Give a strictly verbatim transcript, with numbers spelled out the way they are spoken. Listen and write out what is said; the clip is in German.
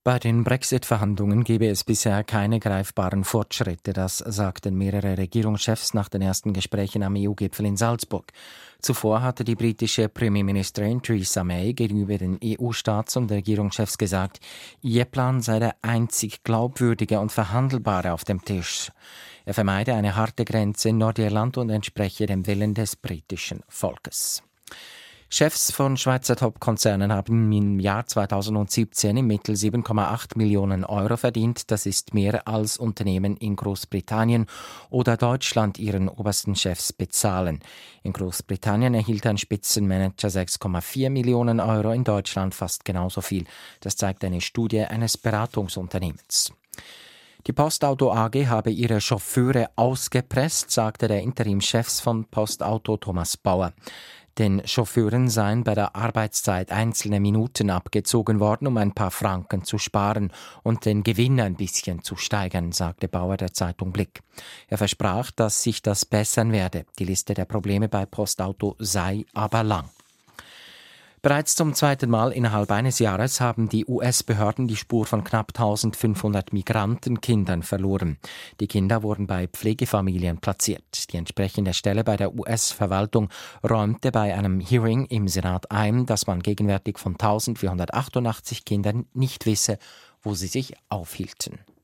Bei den Brexit-Verhandlungen gebe es bisher keine greifbaren Fortschritte, das sagten mehrere Regierungschefs nach den ersten Gesprächen am E U-Gipfel in Salzburg. Zuvor hatte die britische Premierministerin Theresa May gegenüber den E U-Staats- und Regierungschefs gesagt, ihr Plan sei der einzig glaubwürdige und verhandelbare auf dem Tisch. Er vermeide eine harte Grenze in Nordirland und entspreche dem Willen des britischen Volkes. Chefs von Schweizer Top-Konzernen haben im Jahr zweitausendsiebzehn im Mittel sieben Komma acht Millionen Euro verdient. Das ist mehr als Unternehmen in Großbritannien oder Deutschland ihren obersten Chefs bezahlen. In Großbritannien erhielt ein Spitzenmanager sechs Komma vier Millionen Euro, in Deutschland fast genauso viel. Das zeigt eine Studie eines Beratungsunternehmens. Die Postauto A G habe ihre Chauffeure ausgepresst, sagte der Interimschef von Postauto Thomas Bauer. Den Chauffeuren seien bei der Arbeitszeit einzelne Minuten abgezogen worden, um ein paar Franken zu sparen und den Gewinn ein bisschen zu steigern, sagte Bauer der Zeitung Blick. Er versprach, dass sich das bessern werde. Die Liste der Probleme bei Postauto sei aber lang. Bereits zum zweiten Mal innerhalb eines Jahres haben die U S-Behörden die Spur von knapp eintausendfünfhundert Migrantenkindern verloren. Die Kinder wurden bei Pflegefamilien platziert. Die entsprechende Stelle bei der U S-Verwaltung räumte bei einem Hearing im Senat ein, dass man gegenwärtig von eintausendvierhundertachtundachtzig Kindern nicht wisse, wo sie sich aufhielten.